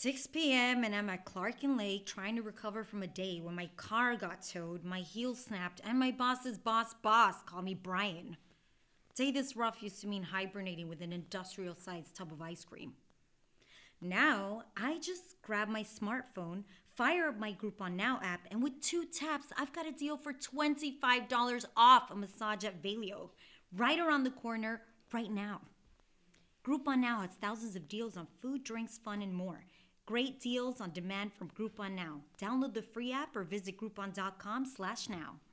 6 p.m. and I'm at Clark and Lake trying to recover from a day when my car got towed, my heel snapped, and my boss's boss called me Brian. Day this rough used to mean hibernating with an industrial-sized tub of ice cream. Now, I just grab my smartphone, fire up my Groupon Now app, and with 2 taps, I've got a deal for $25 off a massage at Valio, right around the corner, right now. Groupon Now has thousands of deals on food, drinks, fun, and more. Great deals on demand from Groupon Now. Download the free app or visit groupon.com/now.